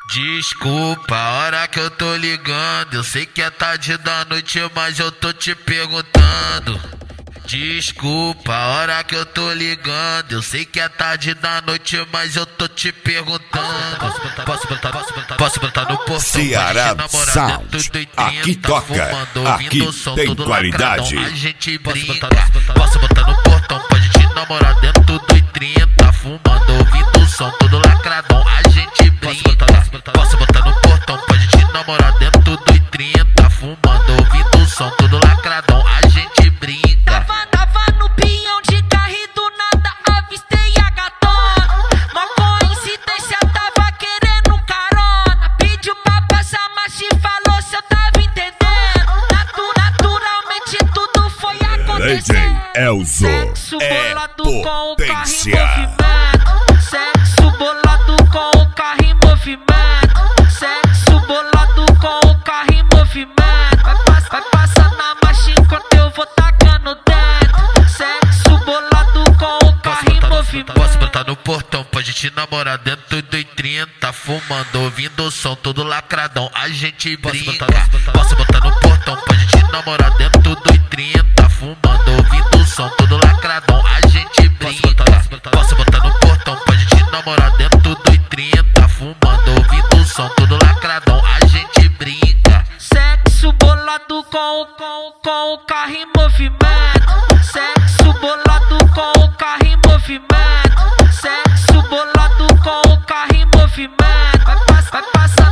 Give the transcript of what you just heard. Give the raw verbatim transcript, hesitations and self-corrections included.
Desculpa a hora que eu tô ligando, eu sei que é tarde da noite, mas eu tô te perguntando. Desculpa a hora que eu tô ligando, eu sei que é tarde da noite, mas eu tô te perguntando. Posso botar, posso botar, posso botar, posso botar no portão? Ceará Sound, aqui toca, aqui tem qualidade. A gente brinca, posso botar no portão, pode te namorar dentro do trinta, fumando, ouvindo o som todo lacradão. A gente brinca, posso botar no portão, pode te namorar dentro do trinta, fumando, ouvindo o som todo lacradão. A gente brinca. Tava, tava no pinhão de carro e do nada avistei a gatona. Mó coincidência, tava querendo carona. Pediu pra passar, mas te falou se eu tava entendendo. Natu, naturalmente tudo foi acontecendo. Elzo Sexo é bolado com o carro em potência. movimento. Sexo bolado com o carro em movimento. Sexo bolado com o carro em movimento. Vai, pass vai passar na marcha enquanto eu vou tacando dentro. Sexo bolado com o carro em movimento. Posso botar no portão, pode te namorar dentro do trinta, fumando, ouvindo o som todo lacradão. A gente brinca. Posso botar no portão, pode te namorar dentro do trinta, fumando, ouvindo o som todo lacradão. A gente brinca. Posso botar no portão, pode te namorar dentro do trinta, fumando, ouvindo o som todo lacradão. A gente brinca. Sexo bolado com, com, com o carro em movimento. Sexo bolado com o carro em movimento. Sexo bolado com o carro em movimento. Vai, pass vai passar